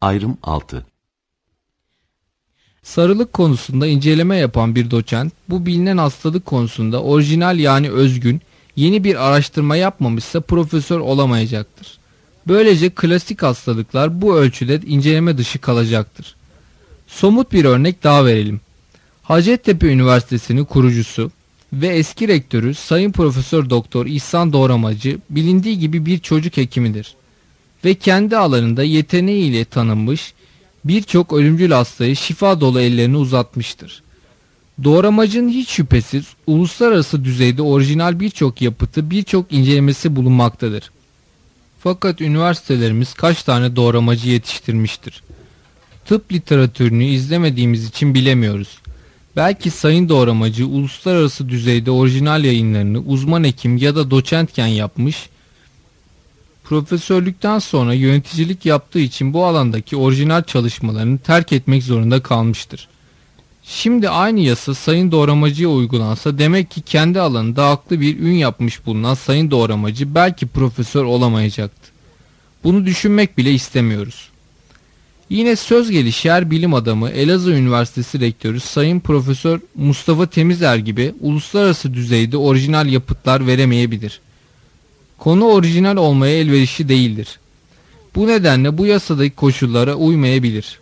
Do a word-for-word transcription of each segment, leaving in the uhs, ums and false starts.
Ayrım altı. Sarılık konusunda inceleme yapan bir doçent, bu bilinen hastalık konusunda orijinal yani özgün, yeni bir araştırma yapmamışsa profesör olamayacaktır. Böylece klasik hastalıklar bu ölçüde inceleme dışı kalacaktır. Somut bir örnek daha verelim. Hacettepe Üniversitesi'nin kurucusu ve eski rektörü Sayın Profesör Doktor İhsan Doğramacı bilindiği gibi bir çocuk hekimidir. Ve kendi alanında yeteneğiyle tanınmış, birçok ölümcül hastayı şifa dolu ellerini uzatmıştır. Doğramacının hiç şüphesiz uluslararası düzeyde orijinal birçok yapıtı, birçok incelemesi bulunmaktadır. Fakat üniversitelerimiz kaç tane doğramacı yetiştirmiştir? Tıp literatürünü izlemediğimiz için bilemiyoruz. Belki Sayın Doğramacı uluslararası düzeyde orijinal yayınlarını uzman hekim ya da doçentken yapmış, profesörlükten sonra yöneticilik yaptığı için bu alandaki orijinal çalışmalarını terk etmek zorunda kalmıştır. Şimdi aynı yasa Sayın Doğramacı'ya uygulansa demek ki kendi alanında haklı bir ün yapmış bulunan Sayın Doğramacı belki profesör olamayacaktı. Bunu düşünmek bile istemiyoruz. Yine söz gelişi yer bilim adamı Elazığ Üniversitesi Rektörü Sayın Profesör Mustafa Temizer gibi uluslararası düzeyde orijinal yapıtlar veremeyebilir. Konu orijinal olmaya elverişli değildir. Bu nedenle bu yasadaki koşullara uymayabilir.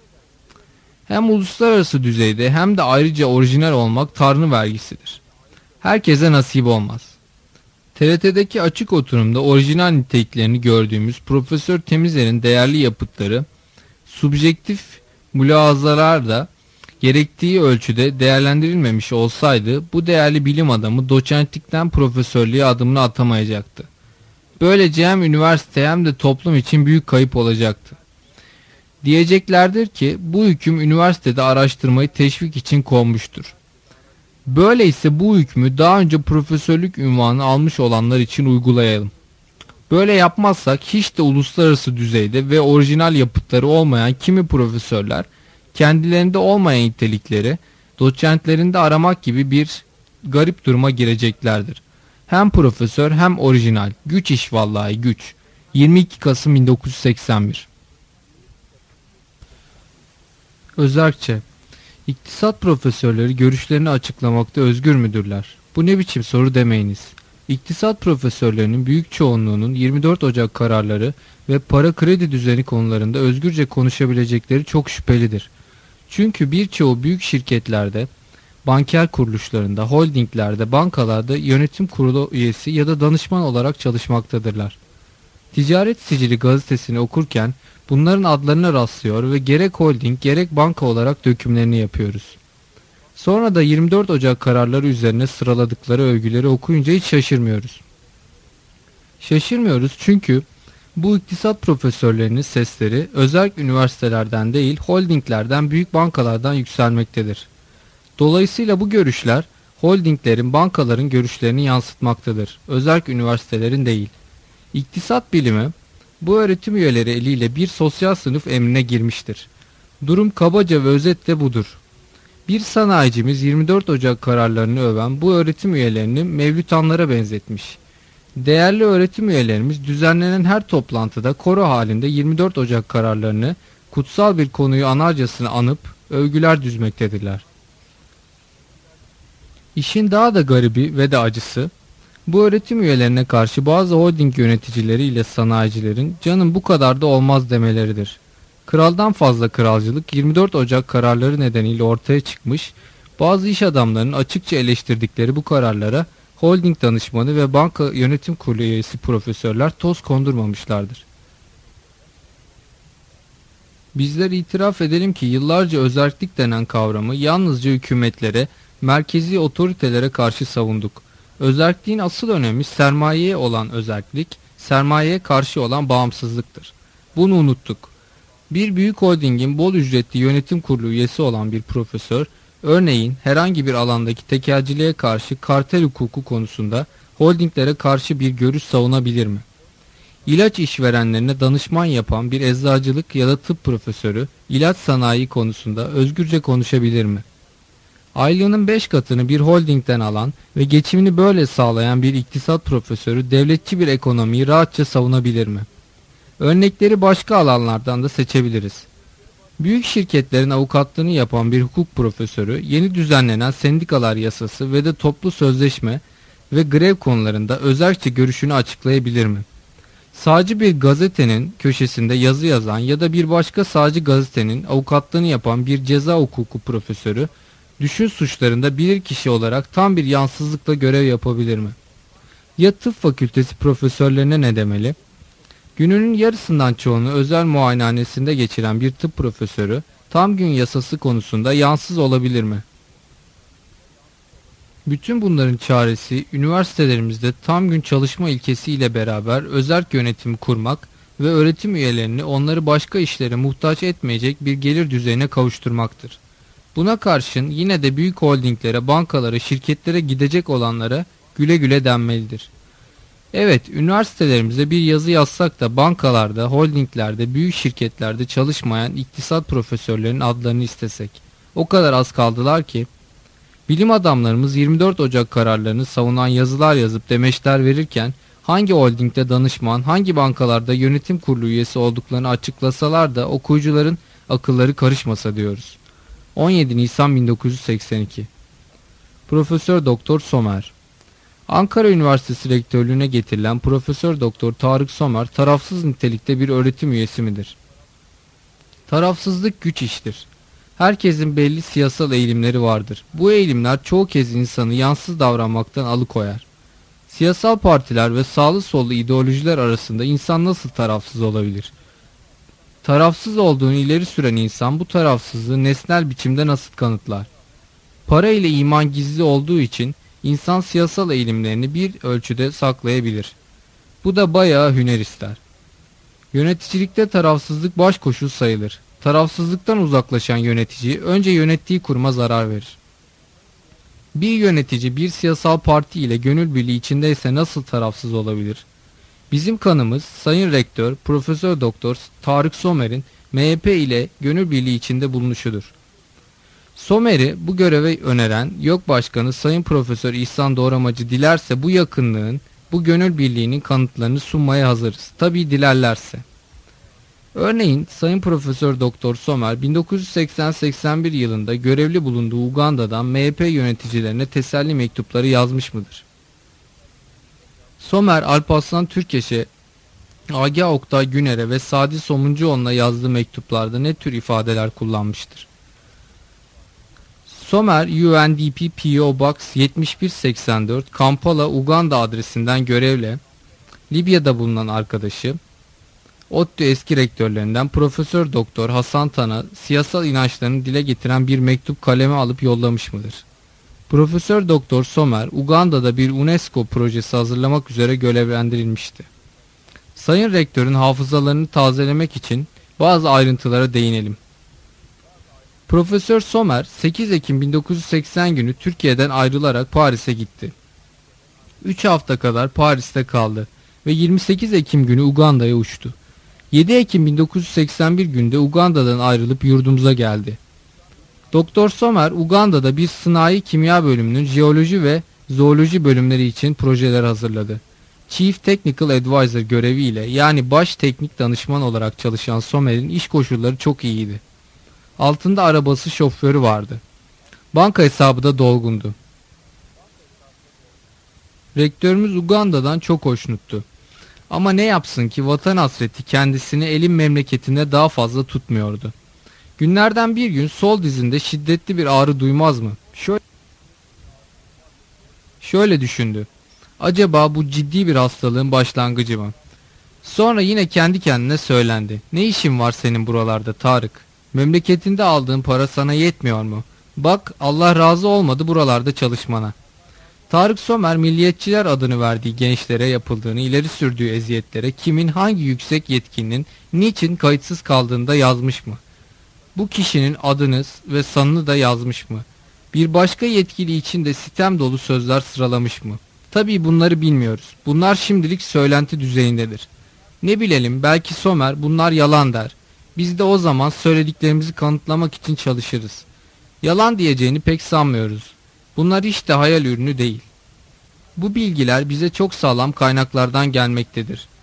Hem uluslararası düzeyde hem de ayrıca orijinal olmak Tanrı vergisidir. Herkese nasip olmaz. T R T'deki açık oturumda orijinal niteliklerini gördüğümüz Profesör Temizer'in değerli yapıtları, subjektif mülahazalar da gerektiği ölçüde değerlendirilmemiş olsaydı bu değerli bilim adamı doçentlikten profesörlüğe adımını atamayacaktı. Böylece hem üniversite hem de toplum için büyük kayıp olacaktı. Diyeceklerdir ki bu hüküm üniversitede araştırmayı teşvik için konmuştur. Böyleyse bu hükmü daha önce profesörlük unvanı almış olanlar için uygulayalım. Böyle yapmazsak hiç de uluslararası düzeyde ve orijinal yapıtları olmayan kimi profesörler kendilerinde olmayan nitelikleri doçentlerinde aramak gibi bir garip duruma gireceklerdir. Hem profesör hem orijinal. Güç iş vallahi güç. yirmi iki Kasım bin dokuz yüz seksen bir. Özerkçe. İktisat profesörleri görüşlerini açıklamakta özgür müdürler? Bu ne biçim soru demeyiniz. İktisat profesörlerinin büyük çoğunluğunun yirmi dört Ocak kararları ve para kredi düzeni konularında özgürce konuşabilecekleri çok şüphelidir. Çünkü birçoğu büyük şirketlerde, banker kuruluşlarında, holdinglerde, bankalarda yönetim kurulu üyesi ya da danışman olarak çalışmaktadırlar. Ticaret Sicili gazetesini okurken bunların adlarına rastlıyor ve gerek holding gerek banka olarak dökümlerini yapıyoruz. Sonra da yirmi dört Ocak kararları üzerine sıraladıkları övgüleri okuyunca hiç şaşırmıyoruz. Şaşırmıyoruz çünkü bu iktisat profesörlerinin sesleri özerk üniversitelerden değil holdinglerden, büyük bankalardan yükselmektedir. Dolayısıyla bu görüşler holdinglerin, bankaların görüşlerini yansıtmaktadır. Özerk üniversitelerin değil. İktisat bilimi bu öğretim üyeleri eliyle bir sosyal sınıf emrine girmiştir. Durum kabaca ve özetle budur. Bir sanayicimiz yirmi dört Ocak kararlarını öven bu öğretim üyelerini mevlütanlara benzetmiş. Değerli öğretim üyelerimiz düzenlenen her toplantıda koro halinde yirmi dört Ocak kararlarını kutsal bir konuyu anarcasına anıp övgüler düzmektedirler. İşin daha da garibi ve de acısı, bu öğretim üyelerine karşı bazı holding yöneticileri ile sanayicilerin canım bu kadar da olmaz demeleridir. Kraldan fazla kralcılık yirmi dört Ocak kararları nedeniyle ortaya çıkmış, bazı iş adamlarının açıkça eleştirdikleri bu kararlara holding danışmanı ve banka yönetim kurulu üyesi profesörler toz kondurmamışlardır. Bizler itiraf edelim ki yıllarca özerklik denen kavramı yalnızca hükümetlere, merkezi otoritelere karşı savunduk. Özerkliğin asıl önemi sermayeye olan özerklik, sermayeye karşı olan bağımsızlıktır. Bunu unuttuk. Bir büyük holdingin bol ücretli yönetim kurulu üyesi olan bir profesör, örneğin herhangi bir alandaki tekelciliğe karşı kartel hukuku konusunda holdinglere karşı bir görüş savunabilir mi? İlaç işverenlerine danışman yapan bir eczacılık ya da tıp profesörü, ilaç sanayi konusunda özgürce konuşabilir mi? Aylığının beş katını bir holdingden alan ve geçimini böyle sağlayan bir iktisat profesörü devletçi bir ekonomiyi rahatça savunabilir mi? Örnekleri başka alanlardan da seçebiliriz. Büyük şirketlerin avukatlığını yapan bir hukuk profesörü yeni düzenlenen sendikalar yasası ve de toplu sözleşme ve grev konularında özerkçe görüşünü açıklayabilir mi? Sağcı bir gazetenin köşesinde yazı yazan ya da bir başka sağcı gazetenin avukatlığını yapan bir ceza hukuku profesörü düşün suçlarında bilirkişi olarak tam bir yansızlıkla görev yapabilir mi? Ya tıp fakültesi profesörlerine ne demeli? Gününün yarısından çoğunu özel muayenehanesinde geçiren bir tıp profesörü tam gün yasası konusunda yansız olabilir mi? Bütün bunların çaresi üniversitelerimizde tam gün çalışma ilkesi ile beraber özerk yönetim kurmak ve öğretim üyelerini onları başka işlere muhtaç etmeyecek bir gelir düzeyine kavuşturmaktır. Buna karşın yine de büyük holdinglere, bankalara, şirketlere gidecek olanlara güle güle denmelidir. Evet, üniversitelerimize bir yazı yazsak da bankalarda, holdinglerde, büyük şirketlerde çalışmayan iktisat profesörlerinin adlarını istesek. O kadar az kaldılar ki. Bilim adamlarımız yirmi dört Ocak kararlarını savunan yazılar yazıp demeçler verirken hangi holdingde danışman, hangi bankalarda yönetim kurulu üyesi olduklarını açıklasalar da okuyucuların akılları karışmasa diyoruz. on yedi Nisan bin dokuz yüz seksen iki. Profesör Doktor Somer. Ankara Üniversitesi rektörlüğüne getirilen Profesör Doktor Tarık Somer tarafsız nitelikte bir öğretim üyesi midir? Tarafsızlık güç iştir. Herkesin belli siyasal eğilimleri vardır. Bu eğilimler çoğu kez insanı yansız davranmaktan alıkoyar. Siyasal partiler ve sağlı sollu ideolojiler arasında insan nasıl tarafsız olabilir? Tarafsız olduğunu ileri süren insan bu tarafsızlığı nesnel biçimde nasıl kanıtlar? Para ile iman gizli olduğu için insan siyasal eğilimlerini bir ölçüde saklayabilir. Bu da bayağı hüner ister. Yöneticilikte tarafsızlık baş koşul sayılır. Tarafsızlıktan uzaklaşan yönetici önce yönettiği kuruma zarar verir. Bir yönetici bir siyasal parti ile gönül birliği içindeyse nasıl tarafsız olabilir? Bizim kanımız Sayın Rektör Profesör Doktor Tarık Somer'in M H P ile gönül birliği içinde bulunuşudur. Somer'i bu göreve öneren YÖK Başkanı Sayın Profesör İhsan Doğramacı dilerse bu yakınlığın, bu gönül birliğinin kanıtlarını sunmaya hazırız. Tabii dilerlerse. Örneğin Sayın Profesör Doktor Somer bin dokuz yüz seksen seksen bir yılında görevli bulunduğu Uganda'dan M H P yöneticilerine teselli mektupları yazmış mıdır? Somer, Alparslan Türkeş'e, Agah Oktay Güner'e ve Sadi Somuncuoğlu'na yazdığı mektuplarda ne tür ifadeler kullanmıştır? Somer, U N D P P O Box yetmiş bir seksen dört Kampala, Uganda adresinden görevle Libya'da bulunan arkadaşı ODTÜ eski rektörlerinden Profesör Doktor Hasan Tan'a siyasal inançlarını dile getiren bir mektup kaleme alıp yollamış mıdır? Profesör Doktor Somer, Uganda'da bir UNESCO projesi hazırlamak üzere görevlendirilmişti. Sayın Rektörün hafızalarını tazelemek için bazı ayrıntılara değinelim. Profesör Somer, sekiz Ekim bin dokuz yüz seksen günü Türkiye'den ayrılarak Paris'e gitti. üç hafta kadar Paris'te kaldı ve yirmi sekiz Ekim günü Uganda'ya uçtu. yedi Ekim bin dokuz yüz seksen bir günde Uganda'dan ayrılıp yurdumuza geldi. Doktor Somer, Uganda'da bir sınai kimya bölümünün jeoloji ve zooloji bölümleri için projeler hazırladı. Chief Technical Advisor göreviyle, yani baş teknik danışman olarak çalışan Somer'in iş koşulları çok iyiydi. Altında arabası, şoförü vardı. Banka hesabı da dolgundu. Rektörümüz Uganda'dan çok hoşnuttu. Ama ne yapsın ki vatan hasreti kendisini elin memleketinde daha fazla tutmuyordu. Günlerden bir gün sol dizinde şiddetli bir ağrı duymaz mı? Şöyle, şöyle düşündü. Acaba bu ciddi bir hastalığın başlangıcı mı? Sonra yine kendi kendine söylendi. Ne işin var senin buralarda Tarık? Memleketinde aldığın para sana yetmiyor mu? Bak, Allah razı olmadı buralarda çalışmana. Tarık Somer, milliyetçiler adını verdiği gençlere yapıldığını ileri sürdüğü eziyetlere kimin hangi yüksek yetkinin niçin kayıtsız kaldığını da yazmış mı? Bu kişinin adını ve sanını da yazmış mı? Bir başka yetkili için de sitem dolu sözler sıralamış mı? Tabii bunları bilmiyoruz. Bunlar şimdilik söylenti düzeyindedir. Ne bilelim, belki Somer bunlar yalan der. Biz de o zaman söylediklerimizi kanıtlamak için çalışırız. Yalan diyeceğini pek sanmıyoruz. Bunlar hiç de hayal ürünü değil. Bu bilgiler bize çok sağlam kaynaklardan gelmektedir.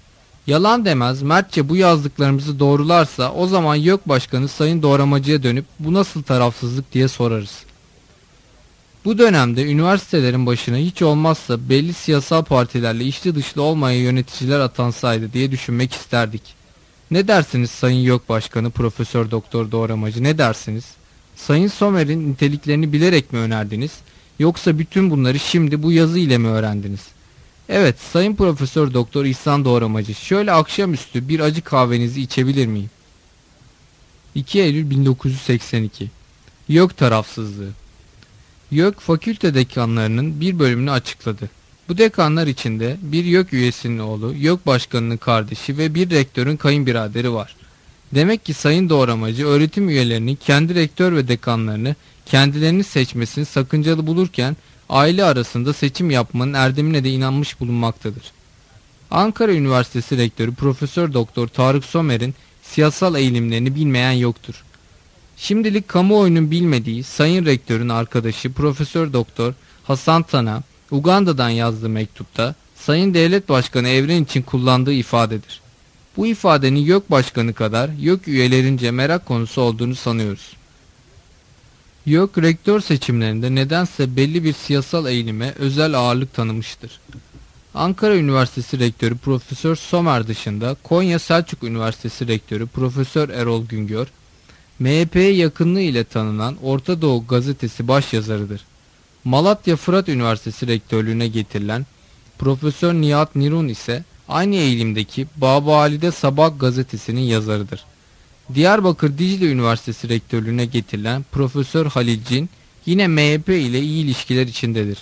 Yalan demez, mertçe bu yazdıklarımızı doğrularsa o zaman YÖK Başkanı Sayın Doğramacı'ya dönüp bu nasıl tarafsızlık diye sorarız. Bu dönemde üniversitelerin başına hiç olmazsa belli siyasal partilerle içli dışlı olmayan yöneticiler atansaydı diye düşünmek isterdik. Ne dersiniz Sayın YÖK Başkanı Profesör Doktor Doğramacı, ne dersiniz? Sayın Somer'in niteliklerini bilerek mi önerdiniz, yoksa bütün bunları şimdi bu yazı ile mi öğrendiniz? Evet Sayın Profesör Doktor İhsan Doğramacı, şöyle akşamüstü bir acı kahvenizi içebilir miyim? iki Eylül bin dokuz yüz seksen iki. YÖK tarafsızlığı. YÖK fakülte dekanlarının bir bölümünü açıkladı. Bu dekanlar içinde bir YÖK üyesinin oğlu, YÖK başkanının kardeşi ve bir rektörün kayınbiraderi var. Demek ki Sayın Doğramacı öğretim üyelerinin kendi rektör ve dekanlarını kendilerini seçmesini sakıncalı bulurken aile arasında seçim yapmanın erdemine de inanmış bulunmaktadır. Ankara Üniversitesi Rektörü Profesör Doktor Tarık Somer'in siyasal eğilimlerini bilmeyen yoktur. Şimdilik kamuoyunun bilmediği Sayın Rektör'ün arkadaşı Profesör Doktor Hasan Tan'a Uganda'dan yazdığı mektupta Sayın Devlet Başkanı Evren için kullandığı ifadedir. Bu ifadenin YÖK Başkanı kadar YÖK üyelerince merak konusu olduğunu sanıyoruz. YÖK rektör seçimlerinde nedense belli bir siyasal eğilime özel ağırlık tanımıştır. Ankara Üniversitesi Rektörü Profesör Somer dışında Konya Selçuk Üniversitesi Rektörü Profesör Erol Güngör, M H P'ye yakınlığı ile tanınan Orta Doğu Gazetesi başyazarıdır. Malatya Fırat Üniversitesi Rektörlüğüne getirilen Profesör Nihat Nirun ise aynı eğilimdeki Babaalide Sabah gazetesinin yazarıdır. Diyarbakır Dicle Üniversitesi Rektörlüğüne getirilen Profesör Halil Cin yine M H P ile iyi ilişkiler içindedir.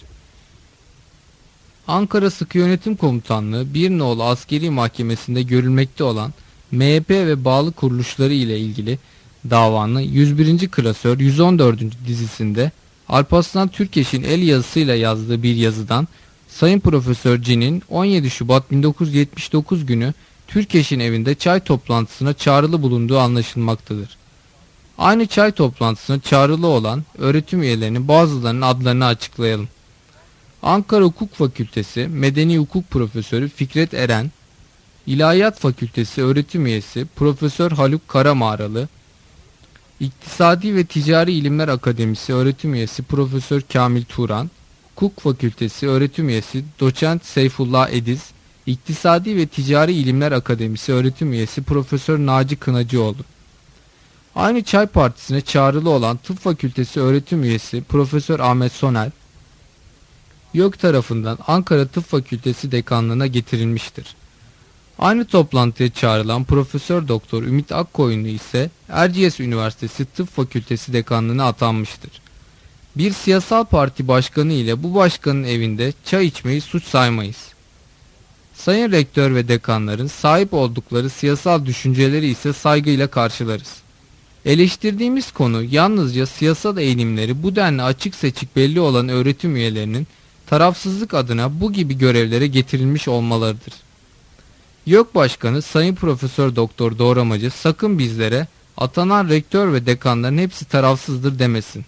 Ankara Sıkı Yönetim Komutanlığı bir Nolu Askeri Mahkemesi'nde görülmekte olan M H P ve bağlı kuruluşları ile ilgili davanın yüz birinci klasör yüz on dördüncü dizisinde Alparslan Türkeş'in el yazısıyla yazdığı bir yazıdan Sayın Profesör Cin'in on yedi Şubat bin dokuz yüz yetmiş dokuz günü Türkeş'in evinde çay toplantısına çağrılı bulunduğu anlaşılmaktadır. Aynı çay toplantısına çağrılı olan öğretim üyelerinin bazılarının adlarını açıklayalım. Ankara Hukuk Fakültesi Medeni Hukuk Profesörü Fikret Eren, İlahiyat Fakültesi öğretim üyesi Profesör Haluk Karamağralı, İktisadi ve Ticari İlimler Akademisi öğretim üyesi Profesör Kamil Turan, Hukuk Fakültesi öğretim üyesi Doçent Seyfullah Ediz, İktisadi ve Ticari İlimler Akademisi öğretim üyesi Profesör Naci Kınacıoğlu. Aynı çay partisine çağrılı olan Tıp Fakültesi öğretim üyesi Profesör Ahmet Soner, YÖK tarafından Ankara Tıp Fakültesi dekanlığına getirilmiştir. Aynı toplantıya çağrılan Profesör Doktor Ümit Akkoyunlu ise Erciyes Üniversitesi Tıp Fakültesi dekanlığına atanmıştır. Bir siyasal parti başkanı ile bu başkanın evinde çay içmeyi suç saymayız. Sayın Rektör ve dekanların sahip oldukları siyasal düşünceleri ise saygıyla karşılarız. Eleştirdiğimiz konu yalnızca siyasal eğilimleri bu denli açık seçik belli olan öğretim üyelerinin tarafsızlık adına bu gibi görevlere getirilmiş olmalarıdır. YÖK Başkanı Sayın Profesör Doktor Doğramacı sakın bizlere atanan rektör ve dekanların hepsi tarafsızdır demesin.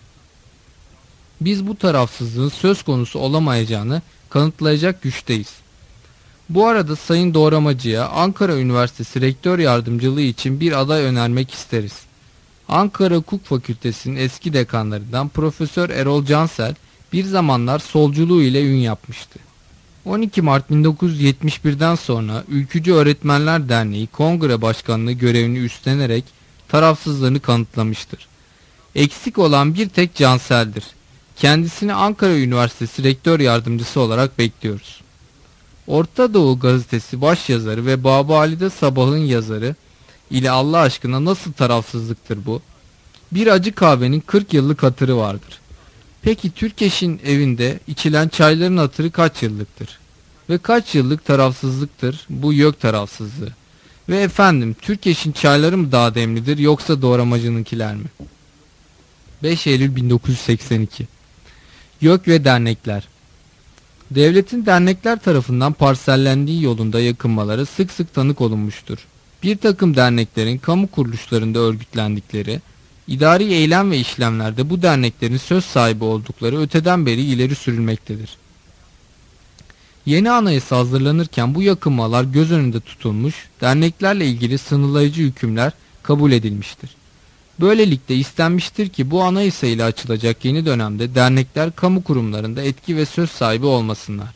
Biz bu tarafsızlığın söz konusu olamayacağını kanıtlayacak güçteyiz. Bu arada Sayın Doğramacı'ya Ankara Üniversitesi Rektör Yardımcılığı için bir aday önermek isteriz. Ankara Hukuk Fakültesi'nin eski dekanlarından Profesör Erol Cansel bir zamanlar solculuğu ile ün yapmıştı. on iki Mart bin dokuz yüz yetmiş bir'den sonra Ülkücü Öğretmenler Derneği Kongre Başkanlığı görevini üstlenerek tarafsızlığını kanıtlamıştır. Eksik olan bir tek Cansel'dir. Kendisini Ankara Üniversitesi Rektör Yardımcısı olarak bekliyoruz. Orta Doğu Gazetesi başyazarı ve Babaalide Sabah'ın yazarı ile Allah aşkına nasıl tarafsızlıktır bu? Bir acı kahvenin kırk yıllık hatırı vardır. Peki Türkeş'in evinde içilen çayların hatırı kaç yıllıktır? Ve kaç yıllık tarafsızlıktır bu YÖK tarafsızlığı? Ve efendim Türkeş'in çayları mı daha demlidir yoksa Doğramacı'nınkiler mi? beş Eylül bin dokuz yüz seksen iki. YÖK ve dernekler. Devletin dernekler tarafından parsellendiği yolunda yakınmaları sık sık tanık olunmuştur. Bir takım derneklerin kamu kuruluşlarında örgütlendikleri, idari eylem ve işlemlerde bu derneklerin söz sahibi oldukları öteden beri ileri sürülmektedir. Yeni anayasa hazırlanırken bu yakınmalar göz önünde tutulmuş, derneklerle ilgili sınırlayıcı hükümler kabul edilmiştir. Böylelikle istenmiştir ki bu anayasa ile açılacak yeni dönemde dernekler kamu kurumlarında etki ve söz sahibi olmasınlar.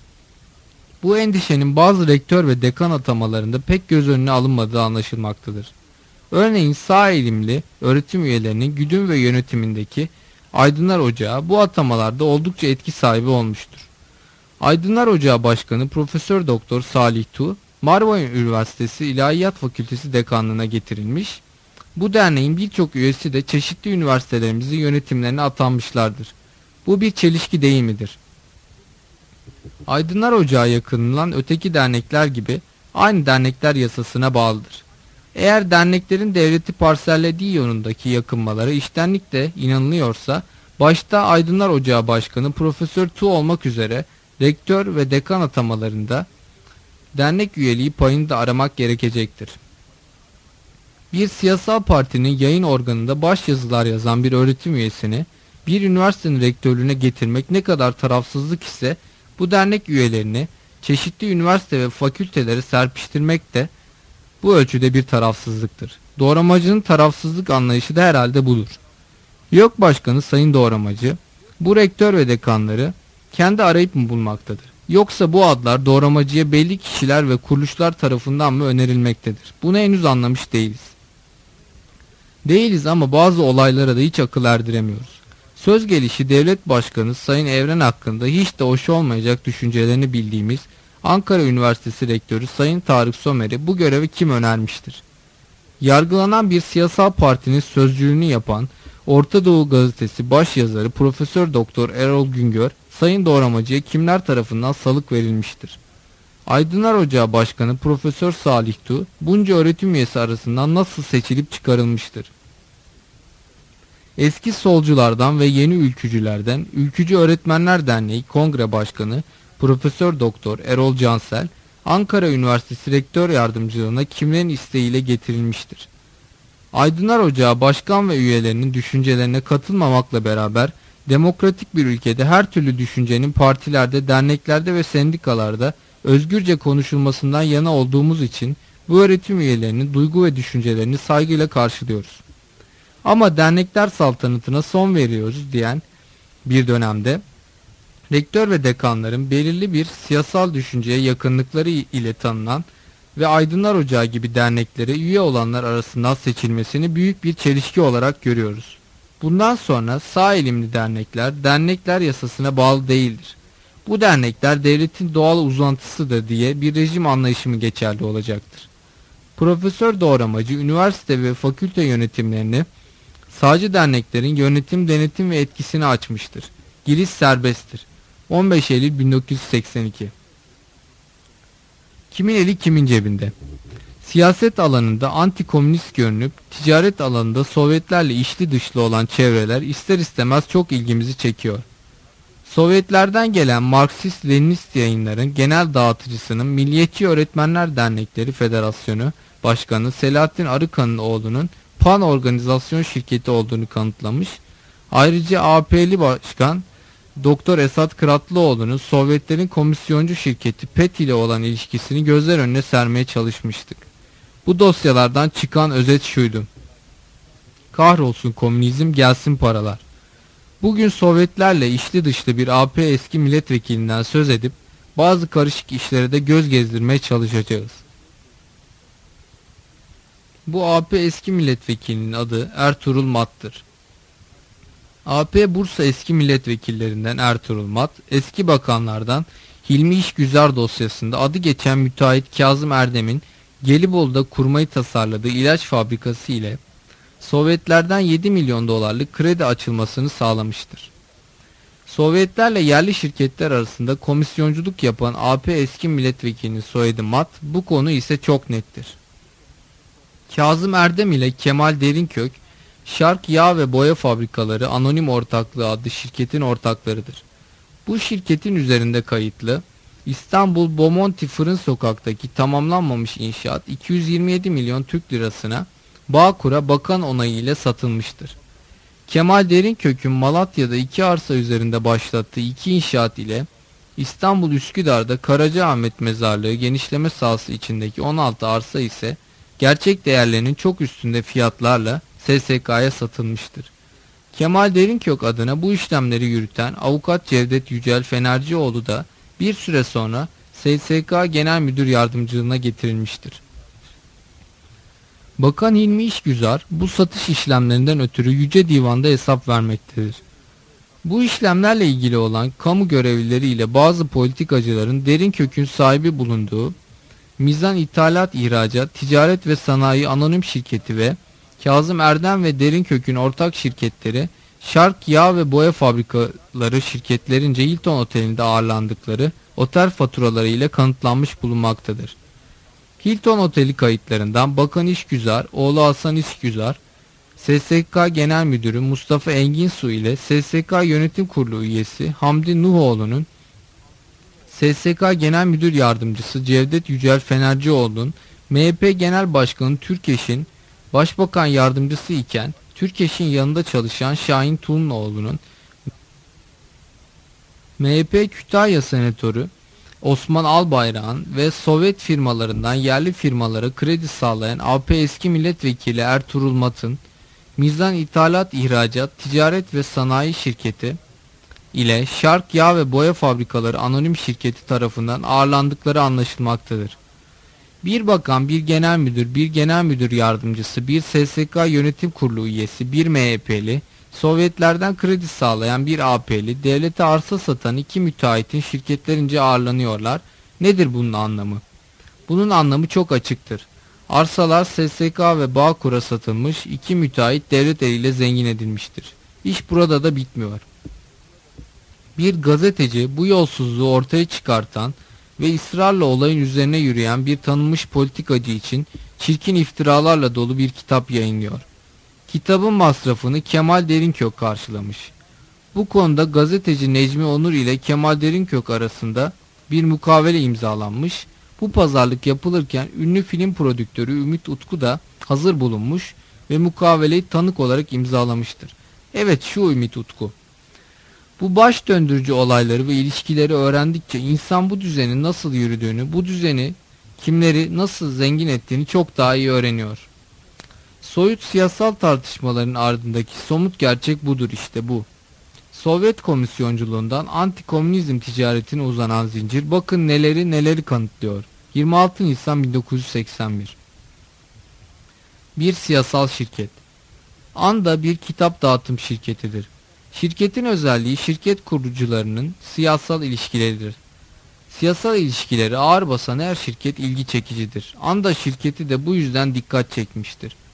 Bu endişenin bazı rektör ve dekan atamalarında pek göz önüne alınmadığı anlaşılmaktadır. Örneğin sağ eğilimli öğretim üyelerinin güdüm ve yönetimindeki Aydınlar Ocağı bu atamalarda oldukça etki sahibi olmuştur. Aydınlar Ocağı Başkanı Profesör Doktor Salih Tuğ, Marmara Üniversitesi İlahiyat Fakültesi Dekanlığına getirilmiş. Bu derneğin birçok üyesi de çeşitli üniversitelerimizin yönetimlerine atanmışlardır. Bu bir çelişki değil midir? Aydınlar Ocağı yakınılan öteki dernekler gibi aynı dernekler yasasına bağlıdır. Eğer derneklerin devleti parsellediği yönündeki yakınmaları içtenlikle inanılıyorsa, başta Aydınlar Ocağı Başkanı Profesör Tuğ olmak üzere rektör ve dekan atamalarında dernek üyeliği payını da aramak gerekecektir. Bir siyasal partinin yayın organında başyazılar yazan bir öğretim üyesini bir üniversitenin rektörlüğüne getirmek ne kadar tarafsızlık ise bu dernek üyelerini çeşitli üniversite ve fakültelere serpiştirmek de bu ölçüde bir tarafsızlıktır. Doğramacının tarafsızlık anlayışı da herhalde budur. YÖK Başkanı Sayın Doğramacı bu rektör ve dekanları kendi arayıp mı bulmaktadır? Yoksa bu adlar doğramacıya belli kişiler ve kuruluşlar tarafından mı önerilmektedir? Bunu henüz anlamış değiliz. Değiliz ama bazı olaylara da hiç akıl erdiremiyoruz. Söz gelişi devlet başkanı Sayın Evren hakkında hiç de hoş olmayacak düşüncelerini bildiğimiz Ankara Üniversitesi Rektörü Sayın Tarık Somer'i bu göreve kim önermiştir? Yargılanan bir siyasal partinin sözcülüğünü yapan Orta Doğu Gazetesi başyazarı Profesör Doktor Erol Güngör, Sayın Doğramacı'ya kimler tarafından salık verilmiştir? Aydınlar Ocağı Başkanı Profesör Salih Tuğ, bunca öğretim üyesi arasından nasıl seçilip çıkarılmıştır? Eski solculardan ve yeni ülkücülerden Ülkücü Öğretmenler Derneği Kongre Başkanı Profesör Doktor Erol Cansel, Ankara Üniversitesi Rektör Yardımcılığına kimlerin isteğiyle getirilmiştir? Aydınlar Ocağı Başkan ve üyelerinin düşüncelerine katılmamakla beraber demokratik bir ülkede her türlü düşüncenin partilerde, derneklerde ve sendikalarda özgürce konuşulmasından yana olduğumuz için bu öğretim üyelerinin duygu ve düşüncelerini saygıyla karşılıyoruz. Ama dernekler saltanatına son veriyoruz diyen bir dönemde rektör ve dekanların belirli bir siyasal düşünceye yakınlıkları ile tanınan ve Aydınlar Ocağı gibi derneklere üye olanlar arasından seçilmesini büyük bir çelişki olarak görüyoruz. Bundan sonra sağ eğilimli dernekler, dernekler yasasına bağlı değildir. Bu dernekler devletin doğal uzantısıdır diye bir rejim anlayışı mı geçerli olacaktır? Profesör Doğramacı, üniversite ve fakülte yönetimlerini sağcı derneklerin yönetim, denetim ve etkisini açmıştır. Giriş serbesttir. on beş Eylül bin dokuz yüz seksen iki. Kimin eli kimin cebinde? Siyaset alanında anti-komünist görünüp ticaret alanında Sovyetlerle içli dışlı olan çevreler ister istemez çok ilgimizi çekiyor. Sovyetlerden gelen Marksist-Leninist yayınların genel dağıtıcısının Milliyetçi Öğretmenler Dernekleri Federasyonu Başkanı Selahattin Arıkan'ın oğlunun Pan Organizasyon Şirketi olduğunu kanıtlamış. Ayrıca A P'li Başkan Doktor Esat Kıratlıoğlu'nun Sovyetlerin komisyoncu şirketi P E T ile olan ilişkisini gözler önüne sermeye çalışmıştık. Bu dosyalardan çıkan özet şuydu: kahrolsun komünizm, gelsin paralar. Bugün Sovyetlerle içli dışlı bir A P eski milletvekilinden söz edip bazı karışık işlere de göz gezdirmeye çalışacağız. Bu A P eski milletvekilinin adı Ertuğrul Mat'tır. A P Bursa eski milletvekillerinden Ertuğrul Mat, eski bakanlardan Hilmi İşgüzar dosyasında adı geçen müteahhit Kazım Erdem'in Gelibolu'da kurmayı tasarladığı ilaç fabrikası ile Sovyetlerden yedi milyon dolarlık kredi açılmasını sağlamıştır. Sovyetlerle yerli şirketler arasında komisyonculuk yapan A P eski milletvekilinin soyadı Mat, bu konu ise çok nettir. Kazım Erdem ile Kemal Derinkök, Şark Yağ ve Boya Fabrikaları Anonim Ortaklığı adlı şirketin ortaklarıdır. Bu şirketin üzerinde kayıtlı İstanbul Bomonti Fırın Sokak'taki tamamlanmamış inşaat iki yüz yirmi yedi milyon Türk lirasına Bağkur'a bakan onayı ile satılmıştır. Kemal Derinkök'ün Malatya'da iki arsa üzerinde başlattığı iki inşaat ile İstanbul Üsküdar'da Karacaahmet Mezarlığı genişleme sahası içindeki on altı arsa ise gerçek değerlerinin çok üstünde fiyatlarla S S K'ya satılmıştır. Kemal Derinkök adına bu işlemleri yürüten avukat Cevdet Yücel Fenercioğlu da bir süre sonra S S K Genel Müdür Yardımcılığına getirilmiştir. Bakan Hilmi İşgüzar bu satış işlemlerinden ötürü Yüce Divan'da hesap vermektedir. Bu işlemlerle ilgili olan kamu görevlileri ile bazı politikacıların Derinkök'ün sahibi bulunduğu Mizan İthalat İhracat Ticaret ve Sanayi Anonim Şirketi ve Kazım Erdem ve Derinkök'ün ortak şirketleri Şark Yağ ve Boya Fabrikaları şirketlerince Hilton Oteli'nde ağırlandıkları otel faturaları ile kanıtlanmış bulunmaktadır. Hilton Oteli kayıtlarından Bakan İşgüzar, oğlu Hasan İşgüzar, S S K Genel Müdürü Mustafa Enginsu ile S S K Yönetim Kurulu üyesi Hamdi Nuhoğlu'nun, S S K Genel Müdür Yardımcısı Cevdet Yücel Fenercioğlu'nun, M H P Genel Başkanı Türkeş'in Başbakan Yardımcısı iken Türkeş'in yanında çalışan Şahin Tuğunoğlu'nun, M H P Kütahya Senatörü Osman Albayrak'ın ve Sovyet firmalarından yerli firmalara kredi sağlayan A P eski milletvekili Ertuğrul Mat'ın, Mizan İthalat İhracat Ticaret ve Sanayi Şirketi ile Şark Yağ ve Boya Fabrikaları Anonim Şirketi tarafından ağırlandıkları anlaşılmaktadır. Bir bakan, bir genel müdür, bir genel müdür yardımcısı, bir S S K Yönetim Kurulu üyesi, bir M H P'li, Sovyetlerden kredi sağlayan bir A P'li, devlete arsa satan iki müteahhitin şirketlerince ağırlanıyorlar. Nedir bunun anlamı? Bunun anlamı çok açıktır. Arsalar S S K ve Bağkur'a satılmış, iki müteahhit devlet eliyle zengin edilmiştir. İş burada da bitmiyor. Bir gazeteci bu yolsuzluğu ortaya çıkartan ve ısrarla olayın üzerine yürüyen bir tanınmış politikacı için çirkin iftiralarla dolu bir kitap yayınlıyor. Kitabın masrafını Kemal Derinkök karşılamış. Bu konuda gazeteci Necmi Onur ile Kemal Derinkök arasında bir mukavele imzalanmış. Bu pazarlık yapılırken ünlü film prodüktörü Ümit Utku da hazır bulunmuş ve mukaveleyi tanık olarak imzalamıştır. Evet, şu Ümit Utku. Bu baş döndürücü olayları ve ilişkileri öğrendikçe insan bu düzenin nasıl yürüdüğünü, bu düzeni kimleri nasıl zengin ettiğini çok daha iyi öğreniyor. Soyut siyasal tartışmaların ardındaki somut gerçek budur, işte bu. Sovyet komisyonculuğundan anti-komünizm ticaretine uzanan zincir bakın neleri neleri kanıtlıyor. yirmi altı Nisan bin dokuz yüz seksen bir. Bir siyasal şirket. Anda bir kitap dağıtım şirketidir. Şirketin özelliği şirket kurucularının siyasal ilişkileridir. Siyasal ilişkileri ağır basan her şirket ilgi çekicidir. Anda şirketi de bu yüzden dikkat çekmiştir.